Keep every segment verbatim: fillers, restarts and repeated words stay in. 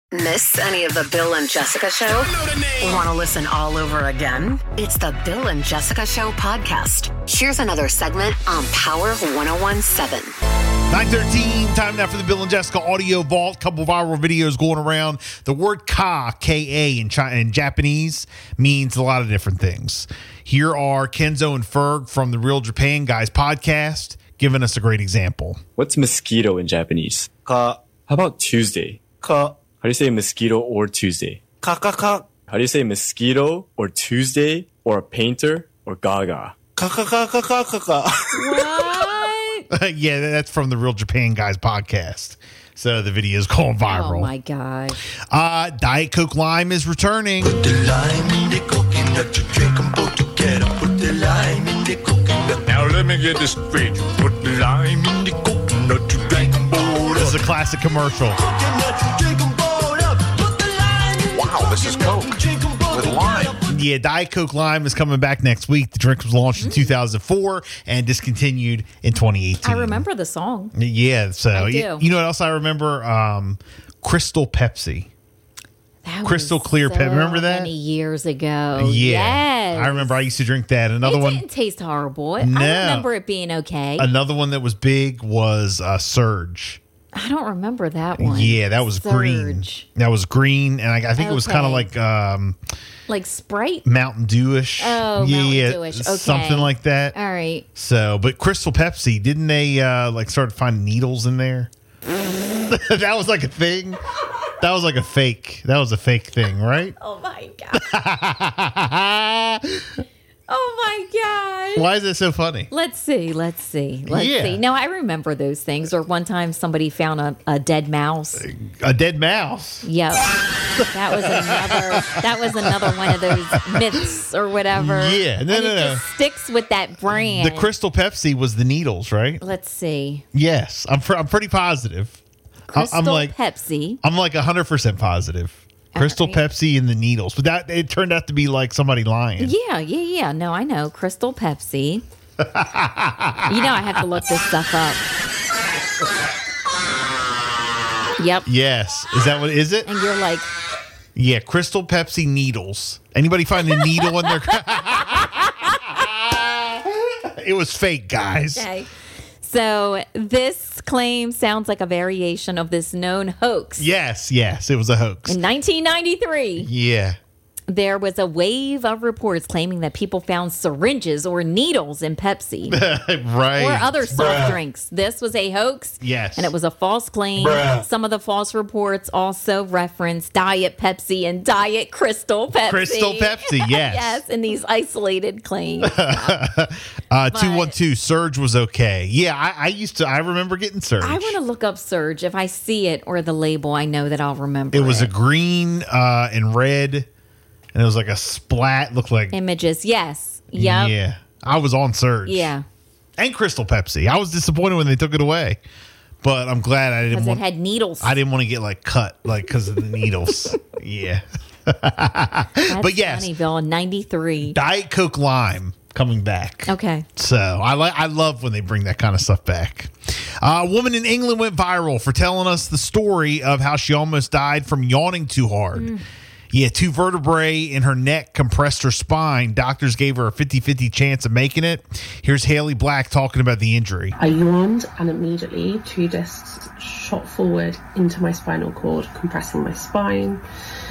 Miss any of the Bill and Jessica Show? Want to listen all over again? It's the Bill and Jessica Show podcast. Here's another segment on Power one oh one point seven. nine thirteen, time now for the Bill and Jessica Audio Vault. Couple viral videos going around. The word ka, K A in, China, in Japanese means a lot of different things. Here are Kenzo and Ferg from the Real Japan Guys podcast giving us a great example. What's mosquito in Japanese? Ka. How about Tuesday? Ka. How do you say mosquito or Tuesday? Ka ka ka. How do you say mosquito or Tuesday or a painter or gaga? Ka ka ka ka ka ka ka. What? Yeah, that's from the Real Japan Guys podcast. So the video is going viral. Oh my God. Uh, Diet Coke Lime is returning. Put the lime in the coconut, you drink them both together. Put the lime in the coconut. Now let me get this straight. You put the lime in the coconut, you drink them both. This is a classic commercial. Coconut, you drink them both up. Put the lime in the Wow, this is Coke with lime. Yeah, Diet Coke Lime is coming back next week. The drink was launched in two thousand four and discontinued in twenty eighteen. I remember the song. Yeah, so I do. You, you know what else I remember? Um, Crystal Pepsi. That Crystal was Clear so Pepsi. Remember that? Many years ago. Yeah, Yes. I remember. I used to drink that. Another it one. didn't taste horrible. I No. remember it being okay. Another one that was big was uh, Surge. I don't remember that one. Yeah, that was green. Surge. That was green, and I, I think it was kind of Okay. like um, Like Sprite? Mountain Dewish. Oh, yeah, Mountain yeah, Dewish. Okay. something like that. All right. So, but Crystal Pepsi, didn't they uh, like start finding needles in there? That was like a thing. That was like a fake. That was a fake thing, right? Oh my God. Oh my God. Why is it so funny? Let's see. Let's see. Let's Yeah. see. No, I remember those things. Or one time somebody found a, a dead mouse. A dead mouse. Yep. That was another that was another one of those myths or whatever. Yeah. No, and no, it no. just sticks with that brand. The Crystal Pepsi was the needles, right? Let's see. Yes, I'm. Pr- I'm pretty positive. I- Crystal I'm like. Pepsi. I'm like one hundred percent positive. Crystal right. Pepsi and the needles, but that it turned out to be like somebody lying. Yeah, yeah, yeah. No, I know. Crystal Pepsi. You know I have to look this stuff up. Yep. Yes, is that what is it? And you're like, Yeah, Crystal Pepsi needles. Anybody find a needle in their? It was fake, guys. okay. So this claim sounds like a variation of this known hoax. Yes, yes, it was a hoax. In nineteen ninety-three, Yeah. there was a wave of reports claiming that people found syringes or needles in Pepsi Right. or other soft drinks. This was a hoax. Yes. And it was a false claim. Bruh. Some of the false reports also referenced Diet Pepsi and Diet Crystal Pepsi. Crystal Pepsi, yes. Yes, in these isolated claims. Uh, two one two, Surge was okay. Yeah, I, I used to, I remember getting Surge. I want to look up Surge. If I see it or the label, I know that I'll remember it. It was a green uh, and red, and it was like a splat, looked like. Images. Yes. Yep. Yeah. I was on Surge. Yeah. And Crystal Pepsi. I was disappointed when they took it away, but I'm glad I didn't Because it want. had needles. I didn't want to get like cut, like because of the needles. Yeah. That's but yes. funny, Bill. ninety-three. Diet Coke Lime coming back. Okay. So I like I love when they bring that kind of stuff back. Uh, a woman in England went viral for telling us the story of how she almost died from yawning too hard. Mm. Yeah, two vertebrae in her neck compressed her spine. Doctors gave her a fifty-fifty chance of making it. Here's Haley Black talking about the injury. I yawned and immediately two discs shot forward into my spinal cord, compressing my spine.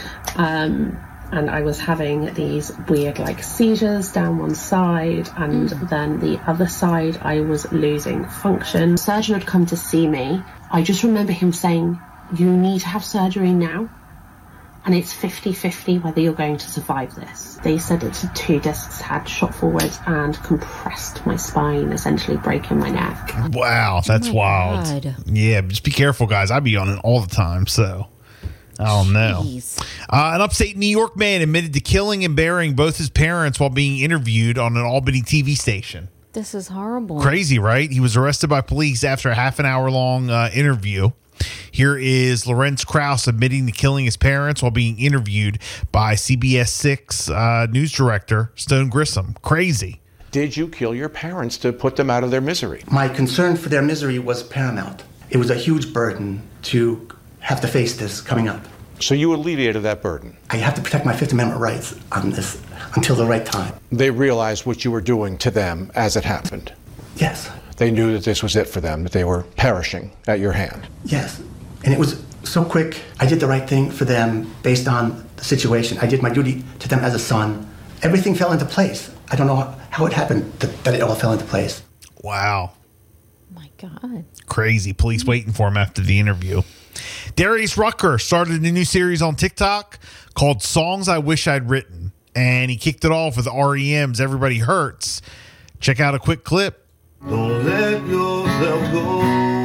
Um, and I was having these weird like seizures down one side, and then the other side I was losing function. The surgeon had come to see me. I just remember him saying, "You need to have surgery now. And it's fifty-fifty whether you're going to survive this." They said that the two discs had shot forward and compressed my spine, essentially breaking my neck. Wow, that's my wild. God. Yeah, just be careful, guys. I be on it all the time, so I don't know. Jeez. Uh, an upstate New York man admitted to killing and burying both his parents while being interviewed on an Albany T V station. This is horrible. Crazy, right? He was arrested by police after a half an hour long uh, interview. Here is Lorenz Krauss admitting to killing his parents while being interviewed by C B S six uh, news director Stone Grissom. Crazy. Did you kill your parents to put them out of their misery? My concern for their misery was paramount. It was a huge burden to have to face this coming up. So you alleviated that burden. I have to protect my Fifth Amendment rights on this until the right time. They realized what you were doing to them as it happened. Yes. They knew that this was it for them, that they were perishing at your hand. Yes. And it was so quick. I did the right thing for them based on the situation. I did my duty to them as a son. Everything fell into place. I don't know how it happened that, that it all fell into place. Wow. My God. Crazy. Police waiting for him after the interview. Darius Rucker started a new series on TikTok called Songs I Wish I'd Written. And he kicked it off with R E M's Everybody Hurts. Check out a quick clip. Don't let yourself go,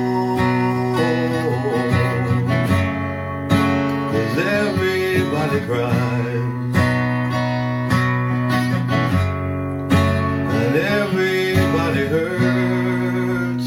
'cause everybody cries, and everybody hurts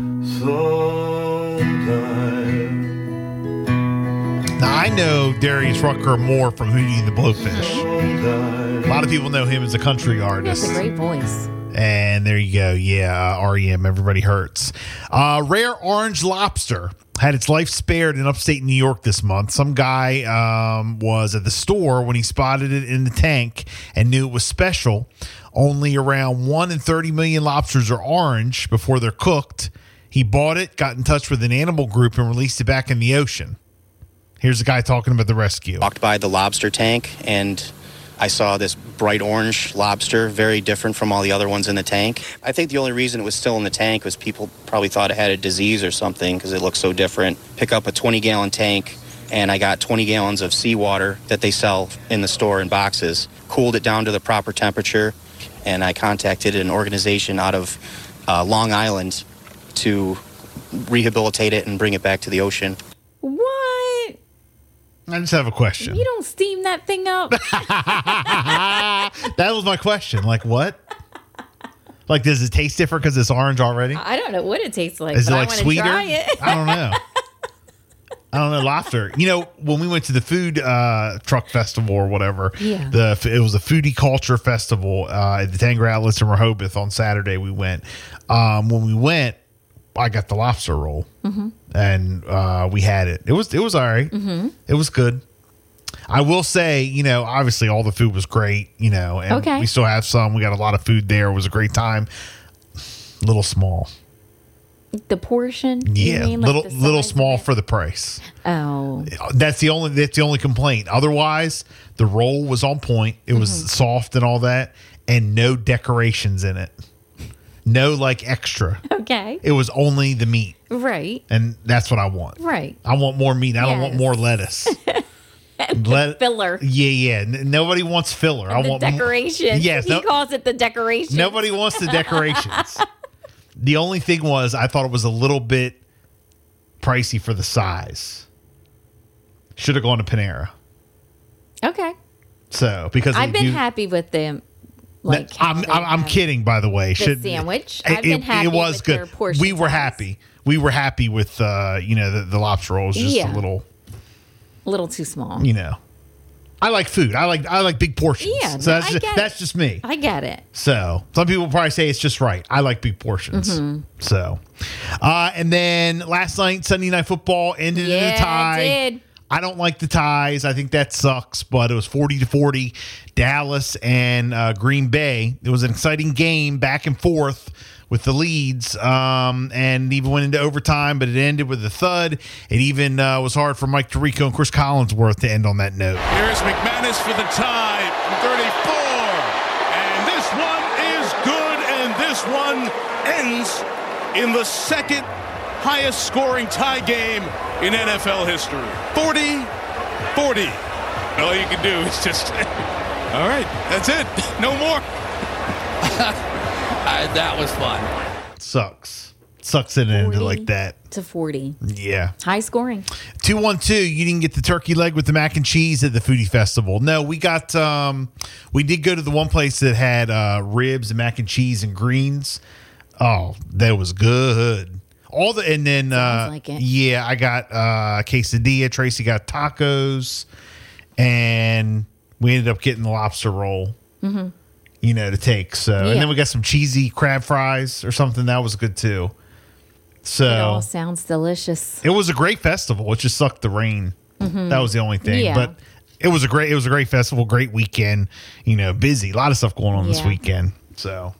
sometime. Now, I know Darius Rucker more from Hootie and the Blowfish. A lot of people know him as a country He artist. has a great voice. And there you go. Yeah, uh, R E M, Everybody Hurts. Uh, rare orange lobster had its life spared in upstate New York this month. Some guy um, was at the store when he spotted it in the tank and knew it was special. Only around one in thirty million lobsters are orange before they're cooked. He bought it, got in touch with an animal group, and released it back in the ocean. Here's a guy talking about the rescue. Walked by the lobster tank, and I saw this bright orange lobster, very different from all the other ones in the tank. I think the only reason it was still in the tank was people probably thought it had a disease or something because it looked so different. Pick up a twenty-gallon tank, and I got twenty gallons of seawater that they sell in the store in boxes. Cooled it down to the proper temperature, and I contacted an organization out of uh, Long Island to rehabilitate it and bring it back to the ocean. What? I just have a question. You don't steam that thing up? That was my question. Like, what? Like, does it taste different because it's orange already? I don't know what it tastes like. Is it but like I wanna sweeter? Try it. I don't know. I don't know. Lobster. You know, when we went to the food uh, truck festival or whatever, Yeah. the it was a foodie culture festival uh, at the Tanger Outlets in Rehoboth on Saturday. We went. Um, when we went, I got the lobster roll, Mm-hmm. and uh, we had it. It was it was all right. Mm-hmm. It was good. I will say, you know, obviously all the food was great, you know, and Okay. we still have some. We got a lot of food there. It was a great time. Little small. The portion? You Yeah, mean, like little the little size of small it? for the price. Oh. That's the only that's the only complaint. Otherwise, the roll was on point. It was Mm-hmm. soft and all that, and no decorations in it. No like extra. Okay. It was only the meat, Right. and that's what I want. Right. I want more meat. I don't want Yes. more lettuce. Let- Filler. Yeah, yeah. N- nobody wants filler. I The want mo- decoration. Yes, He no- calls it the decoration. Nobody wants the decorations. The only thing was, I thought it was a little bit pricey for the size. Should have gone to Panera. Okay. So because I've they been do- happy with them. Like how I'm, they I'm, I'm have kidding, by the way. the sandwich. It, I've been it- happy it was with good. their portion We were size. happy. We were happy with uh, you know the, the lobster roll was just Yeah. a little, A little too small. you know. I like food. I like I like big portions. Yeah, so no, that's I just, get that's it. just me. I get it. So some people probably say it's just right. I like big portions. Mm-hmm. So, uh, and then last night Sunday Night Football ended in Yeah, a tie. it did. I don't like the ties. I think that sucks. But it was forty to forty, Dallas and uh, Green Bay. It was an exciting game, back and forth with the leads, um, and even went into overtime. But it ended with a thud. It even uh, was hard for Mike Tirico and Chris Collinsworth to end on that note. Here's McManus for the tie from thirty-four. And this one is good, and this one ends in the second highest scoring tie game in N F L history. forty forty. All you can do is just, all right, that's it. No more. I, that was fun. Sucks. Sucks it ended like that. To forty. Yeah. High scoring. two one two, you didn't get the turkey leg with the mac and cheese at the Foodie Festival. No, we got, um, we did go to the one place that had uh, ribs and mac and cheese and greens. Oh, that was good. All the, and then, uh, like it. yeah, I got uh, quesadilla. Tracy got tacos, and we ended up getting the lobster roll. Mm-hmm. You know, to take. So, and Yeah. then we got some cheesy crab fries or something. That was good too. So It all sounds delicious. it was a great festival. It just sucked the rain Mhm. That was the only thing. Yeah. But it was a great it was a great festival, great weekend. You know, busy, a lot of stuff going on this Yeah. weekend. So